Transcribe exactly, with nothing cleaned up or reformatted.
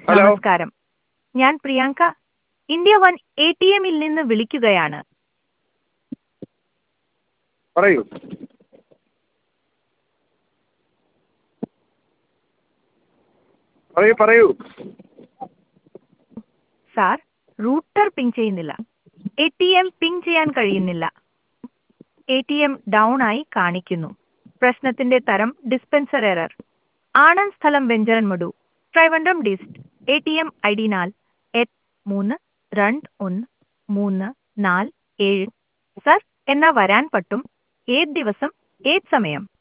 Hello. നമസ്കാരം. ഞാൻ Priyanka India one A T എമ്മിൽ നിന്ന് വിളിക്കുകയാണ്. പറയൂ. പറയൂ പറയൂ സാർ, റൂട്ടർ പിങ് ചെയ്യുന്നില്ല. എ ടി എം പിങ് ചെയ്യാൻ കഴിയുന്നില്ല. എ ടി എം ഡൗൺ ആയി കാണിക്കുന്നു. പ്രശ്നത്തിന്റെ തരം ഡിസ്പെൻസർ എറർ. ആനന്ദ് സ്ഥലം Venjaramoodu. Trivandrum dist. A T M I D നാൽ എട്ട് മൂന്ന് രണ്ട് ഒന്ന് മൂന്ന് നാല് ഏഴ്. സർ, എന്നാ വരാൻ പറ്റും? ഏത് ദിവസം ഏത് സമയം?